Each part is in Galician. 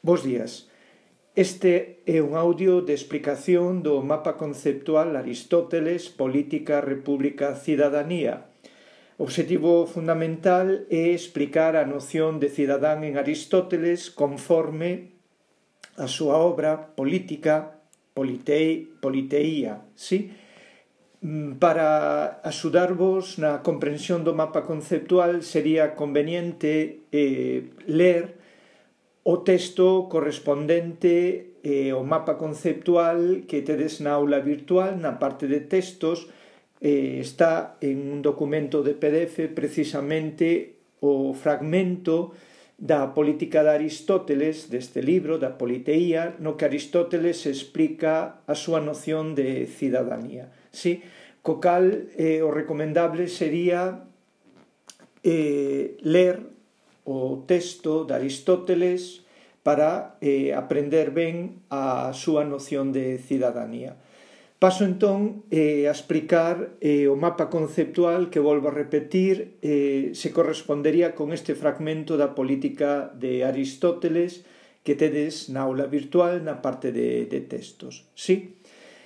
Bos días. Este é un audio de explicación do mapa conceptual Aristóteles, Política, República, Cidadanía. O obxectivo fundamental é explicar a noción de cidadán en Aristóteles conforme a súa obra Política, Politeía, sí? Para axudarvos na comprensión do mapa conceptual sería conveniente ler o texto correspondente ao mapa conceptual que tedes na aula virtual, na parte de textos, está en un documento de PDF precisamente o fragmento da política de Aristóteles, deste libro, da Politeía, no que Aristóteles explica a súa noción de cidadanía. Sí? Co cal, o recomendable sería ler o texto de Aristóteles para aprender ben a súa noción de cidadanía. Paso entón a explicar o mapa conceptual que, volvo a repetir, se correspondería con este fragmento da política de Aristóteles que tedes na aula virtual na parte de textos. Sí?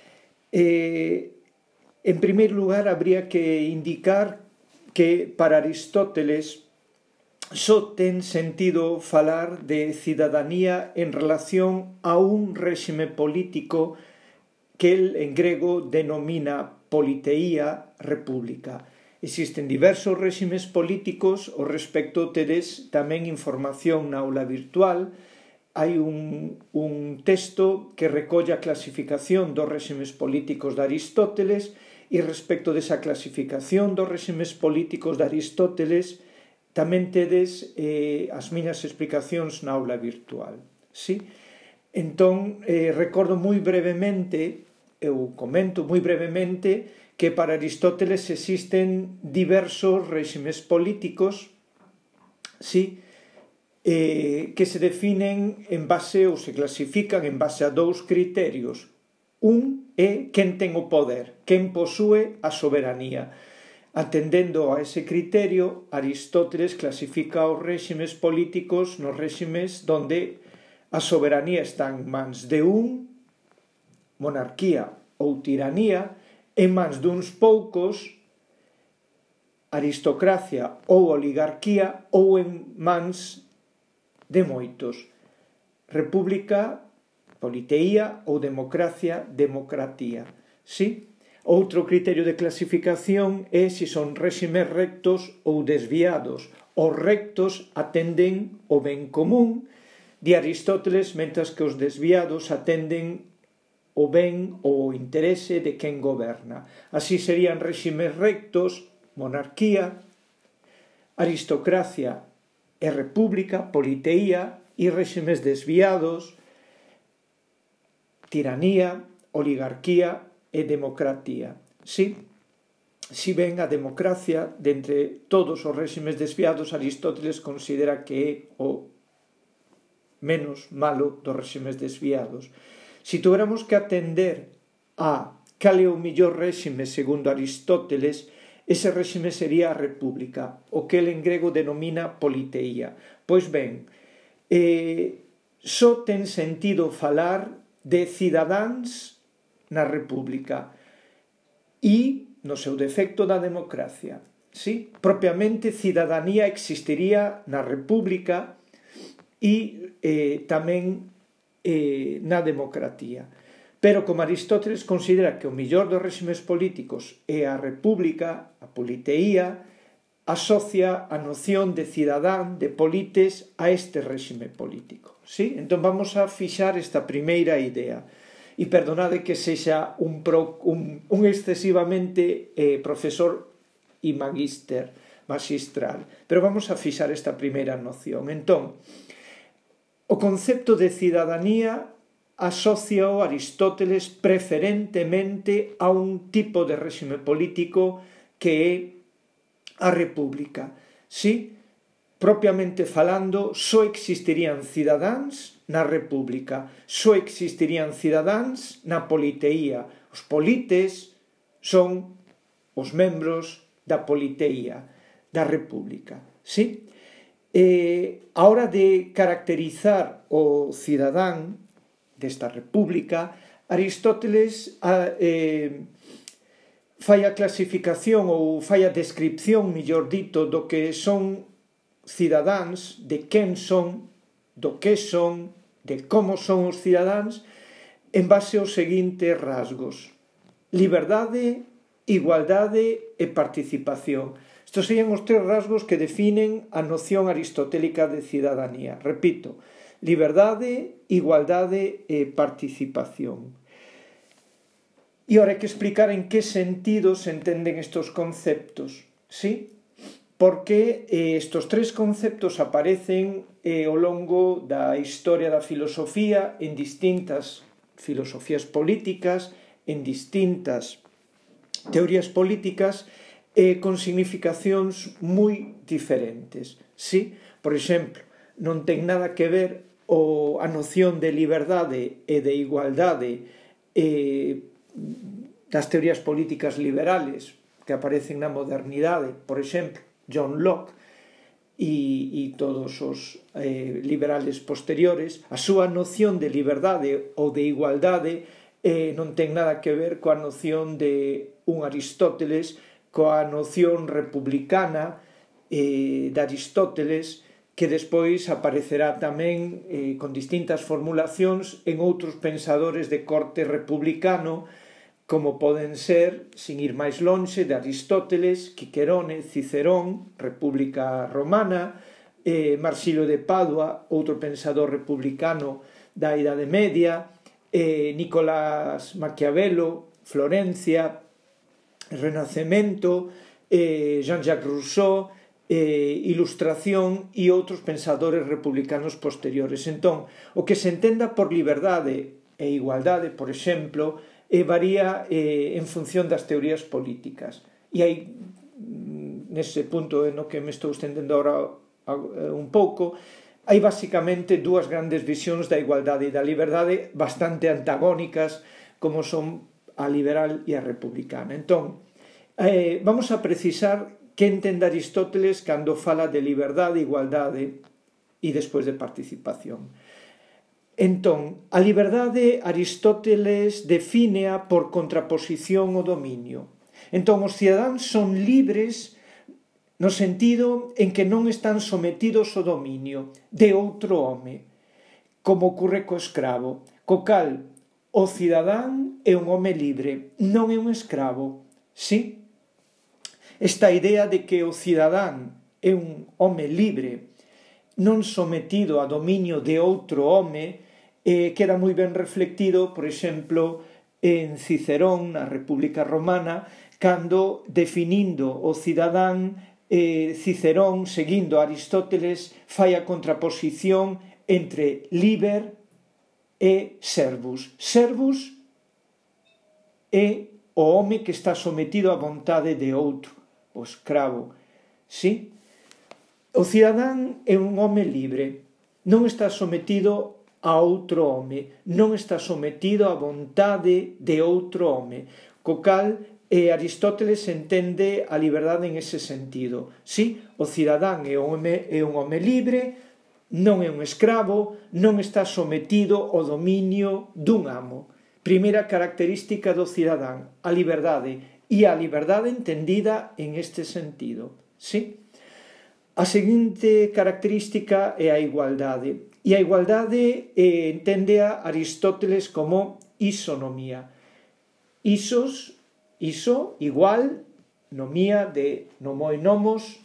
En primeiro lugar, habría que indicar que para Aristóteles só ten sentido falar de cidadanía en relación a un réxime político que el en grego denomina politeía república. Existen diversos réximes políticos, ao respecto tedes tamén información na aula virtual. Hai un texto que recolle a clasificación dos réximes políticos de Aristóteles e respecto desa clasificación dos réximes políticos de Aristóteles tamén tedes as miñas explicacións na aula virtual. Sí? Entón, recordo moi brevemente, eu comento moi brevemente, que para Aristóteles existen diversos réximes políticos, sí, que se definen en base ou se clasifican en base a dous criterios. Un é quen ten o poder, quen posúe a soberanía. Atendendo a ese criterio, Aristóteles clasifica os réximes políticos nos réximes donde a soberanía está en mans de un, monarquía ou tiranía, en mans duns poucos, aristocracia ou oligarquía, ou en mans de moitos, república, politeía ou democracia, democratía. Sí? Outro criterio de clasificación é se son réximes rectos ou desviados. Os rectos atenden o ben común de Aristóteles, mentras que os desviados atenden o ben ou o interese de quen goberna. Así serían réximes rectos, monarquía, aristocracia e república, politeía, e réximes desviados, tiranía, oligarquía e democratía. Sí? Si ben a democracia, de entre todos os réximes desviados, Aristóteles considera que é o menos malo dos réximes desviados. Si tuéramos que atender a cal é o mellor réxime segundo Aristóteles, ese réxime sería a república, o que el en grego denomina politeía. Pois ben, só ten sentido falar de cidadáns na república e no seu defecto da democracia. Sí? Propiamente, cidadanía existiría na república e tamén na democratía. Pero como Aristóteles considera que o mellor dos réximes políticos é a república, a politeía, asocia a noción de cidadán, de polites, a este réxime político. Sí? Entón vamos a fixar esta primeira idea. E perdonade que sexa un excesivamente profesor e magistral, pero vamos a fixar esta primeira noción. Entón, o concepto de cidadanía asociao Aristóteles preferentemente a un tipo de réxime político que é a república. Sí? Propiamente falando, só existirían cidadáns na república, só existirían cidadáns na politeía. Os polites son os membros da politeía, da república. Sí? a hora de caracterizar o cidadán desta república, Aristóteles fai a clasificación ou fai a descripción, mellor dito, do que son cidadáns, de quen son, do que son, de como son os cidadáns, en base aos seguintes rasgos: liberdade, igualdade e participación. Estos serían os tres rasgos que definen a noción aristotélica de cidadanía. Repito, liberdade, igualdade e participación. E ahora hai que explicar en que sentido se entenden estos conceptos, ¿sí? Porque estos tres conceptos aparecen ao longo da historia da filosofía en distintas filosofías políticas, en distintas teorías políticas, con significacións moi diferentes, ¿sí? Por exemplo, non ten nada que ver a noción de liberdade e de igualdade das teorías políticas liberales que aparecen na modernidade, por exemplo, John Locke e todos os liberales posteriores. A súa noción de liberdade ou de igualdade non ten nada que ver coa noción de un Aristóteles, coa noción republicana de Aristóteles, que despois aparecerá tamén con distintas formulacións en outros pensadores de corte republicano, como poden ser, sin ir máis lonxe, de Aristóteles, Cicerone, Cicerón, República Romana, Marsilio de Padua, outro pensador republicano da Idade Media, Nicolás Maquiavelo, Florencia, Renacemento, Jean-Jacques Rousseau, Ilustración e outros pensadores republicanos posteriores. Entón, o que se entenda por liberdade e igualdade, por exemplo, varía en función das teorías políticas. E hai, nese punto no que me estou estendendo agora un pouco, hai basicamente dúas grandes visións da igualdade e da liberdade bastante antagónicas, como son a liberal e a republicana. Entón, vamos a precisar que entende Aristóteles cando fala de liberdade, igualdade e despois de participación. Entón, a liberdade Aristóteles defínea por contraposición ao dominio. Entón, os cidadáns son libres no sentido en que non están sometidos ao dominio de outro home, como ocurre co escravo, co cal o cidadán é un home libre, non é un escravo, sí? Esta idea de que o cidadán é un home libre, non sometido a dominio de outro home, queda moi ben reflectido, por exemplo, en Cicerón, na República Romana, cando, definindo o cidadán, Cicerón, seguindo Aristóteles, fai a contraposición entre liber e servus. Servus é o home que está sometido á vontade de outro, o escravo, sí? O cidadán é un home libre, non está sometido a outro home, non está sometido á vontade de outro home, co cal Aristóteles entende a liberdade en ese sentido. Sí, o cidadán é un home libre, non é un escravo, non está sometido ao dominio dun amo. Primeira característica do cidadán, a liberdade, e a liberdade entendida en este sentido. Sí? A seguinte característica é a igualdade. E a igualdade entende a Aristóteles como isonomía. Iso, igual, nomía de nomo e nomos,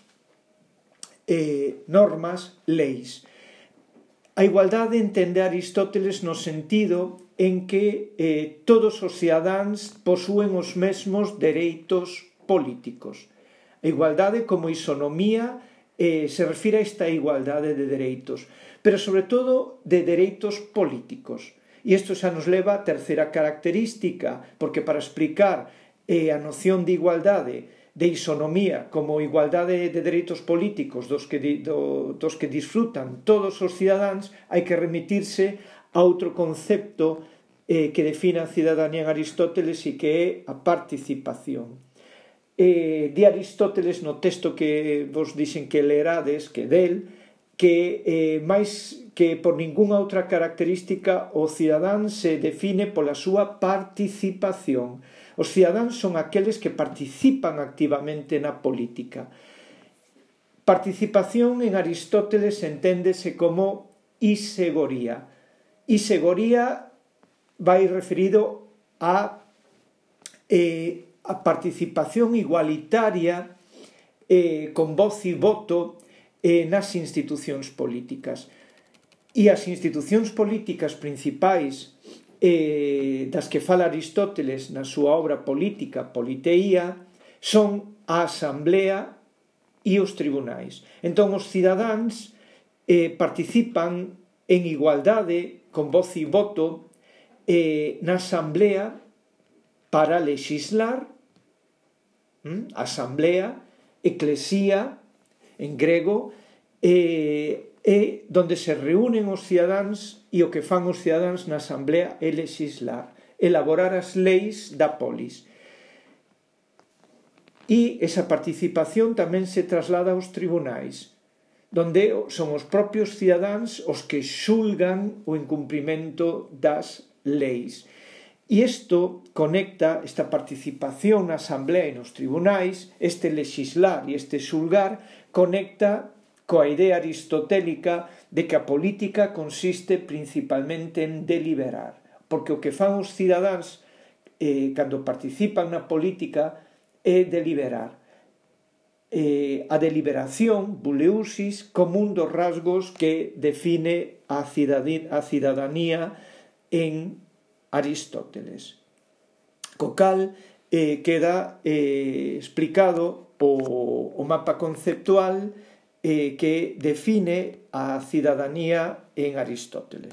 normas, leis. A igualdade entende a Aristóteles no sentido en que todos os cidadáns posúen os mesmos dereitos políticos. A igualdade como isonomía se refire a esta igualdade de dereitos, pero sobre todo de dereitos políticos. E isto xa nos leva a terceira característica, porque para explicar a noción de igualdade, de isonomía, como igualdade de dereitos políticos dos que disfrutan todos os cidadáns, hai que remitirse a outro concepto que define a cidadanía en Aristóteles e que é a participación. De Aristóteles, no texto que vos dixen que lerades, que del, máis que por ningunha outra característica o cidadán se define pola súa participación. Os cidadáns son aqueles que participan activamente na política. Participación en Aristóteles enténdese como isegoría. Isegoría vai referido a participación igualitaria con voz e voto nas institucións políticas. E as institucións políticas principais das que fala Aristóteles na súa obra política, Politeía, son a Asamblea e os tribunais. Entón, os cidadáns participan en igualdade, con voz e voto, na Asamblea para lexislar, Asamblea, eclesía, en grego, donde se reúnen os cidadáns e o que fan os cidadáns na Asamblea é lexislar, elaborar as leis da polis. E esa participación tamén se traslada aos tribunais, donde son os propios cidadáns os que xulgan o incumprimento das leis. E isto conecta, esta participación na Asamblea e nos tribunais, este lexislar e este xulgar, conecta coa idea aristotélica de que a política consiste principalmente en deliberar, porque o que fan os cidadáns cando participan na política é deliberar. A deliberación, buleusis, como un dos rasgos que define a cidadanía en Aristóteles. Co cal queda explicado o mapa conceptual que define a cidadanía en Aristóteles.